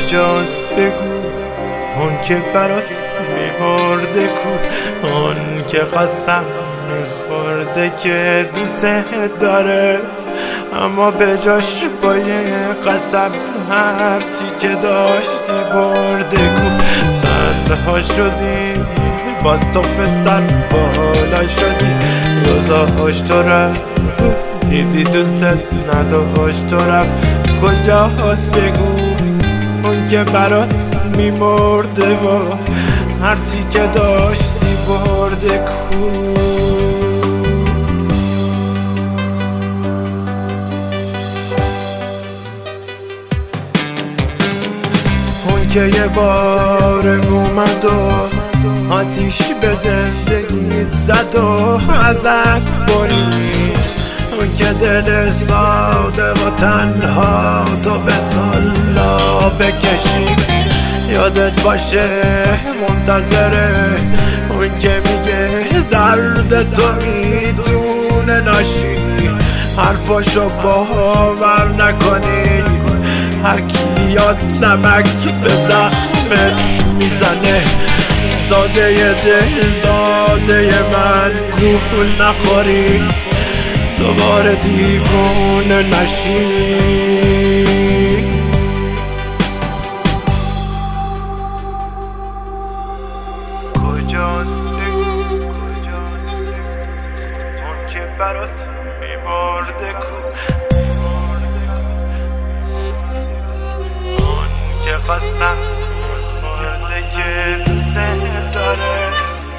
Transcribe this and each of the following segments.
کجاست بگو اون که برات میمرده کو، اون که قسم میخورده که دوست داره اما به جاش با یه قسم هرچی که داشتی برده کو. تنها شدی باز تو سر بالا شدی، روزاش تو رفت دیدی دوست نداشت تو رفت. کجاست بگو اون که برات میمرده و هرچی که داشتی برده کو. اون که یه بار اومد و آتیش به زندگیت زد و ازت برید، اون که دل ساده و تنها تو به سلا بکشی. یادت باشه منتظره اون که میگه درد تو میدونه ناشی، حرفاشو باور نکنی. هر کی بیاد نمک به زخمت میزنه، ساده دل داده من گول نخوری، دوباره دیوونه نشی. کجاست بگو اون که برات میمرده کو، اون که قسم میخورده که دوست داره.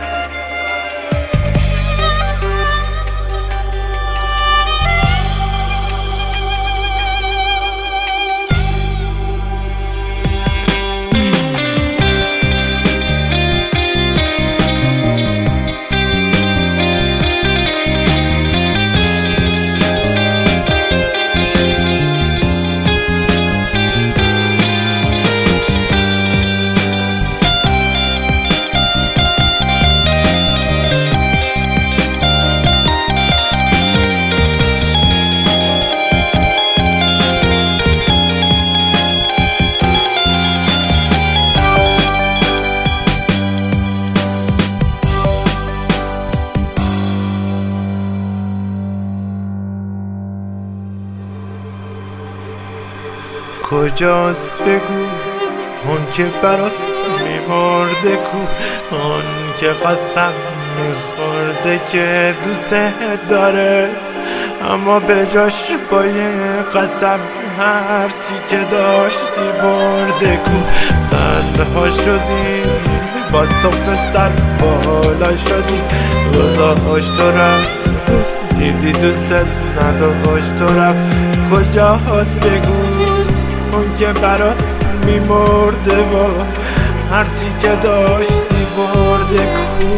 کجاست بگو اون که برات میمرده کو، اون که قسم میخورده که دوست داره اما به جاش با یه قسم هرچی که داشتی برده کو. تنها شدی باز تو سر بالا شدی، روزاش تو رفت دیدی دوست نداشت تو رفت. کجاست بگو اون که برات میمرده و هرچی که داشتی برده کو.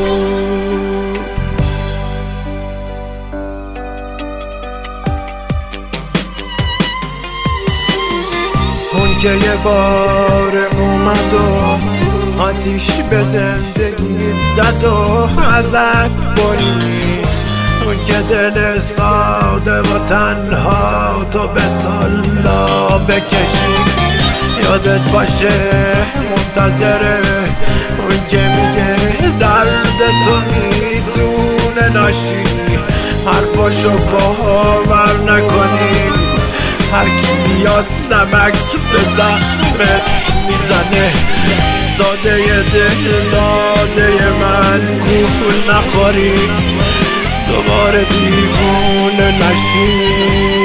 اون که یه بار اومد و آتیش به زندگیت زد و ازت برید، اون که دل ساده و تنها تو به سلا بکشی. یادت باشه منتظره اون که میگه درد تو میدونه ناشی، حرفاشو باور نکنی. هر کی بیاد نمک به زخمت میزنه، ساده دل داده من گول نخوری، دوباره دیوونه نشی.